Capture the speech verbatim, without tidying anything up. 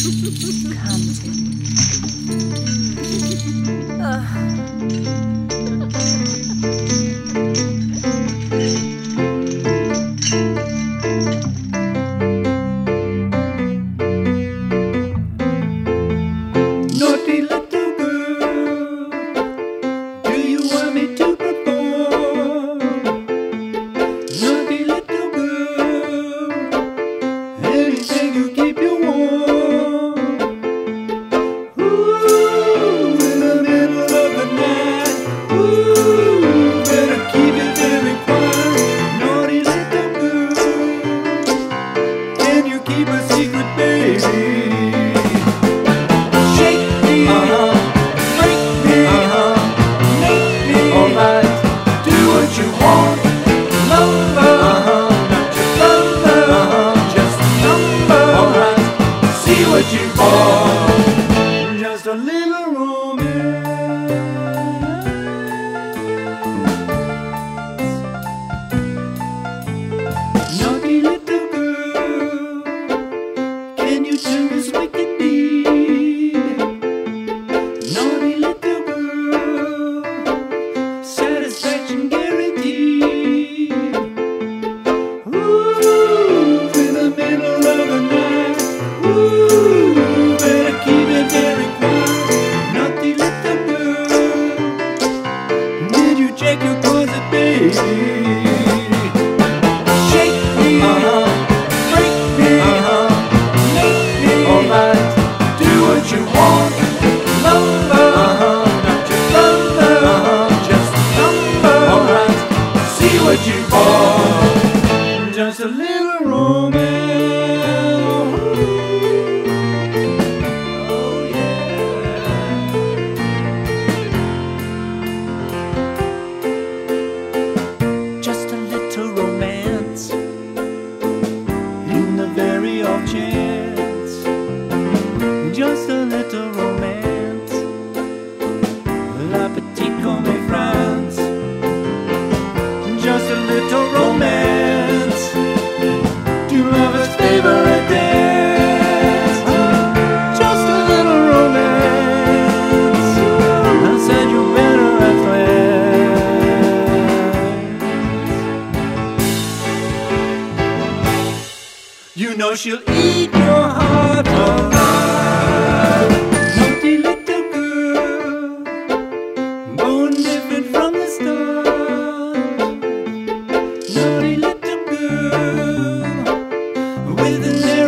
Come to me. Naughty little girl, do you want me to perform? Naughty little girl, anything to keep you warm. Ooh, in the middle of the night, ooh, better keep it very quiet. Naughty little girl, can you keep a secret, baby? What you want, just a little romance. Naughty little girl, can you do this wicked deed? Naughty little girl, satisfaction guaranteed. Ooh, in the middle of the night, ooh, better keep it very quiet. Naughty little girl, did you check your closet, baby? Shake me, uh-huh, break me, uh-huh, make me, alright, do what you want. Lover, uh-huh, not your lover, uh-huh, just number, alright, see what you want, just a little romance. Off chance, just a little romance. La petite comme France, just a little romance. Two lovers' favorite dance, just a little romance. I said you better at last. You know she'll eat your heart alive. Naughty little girl, born different from the start. Naughty little girl, with an arrow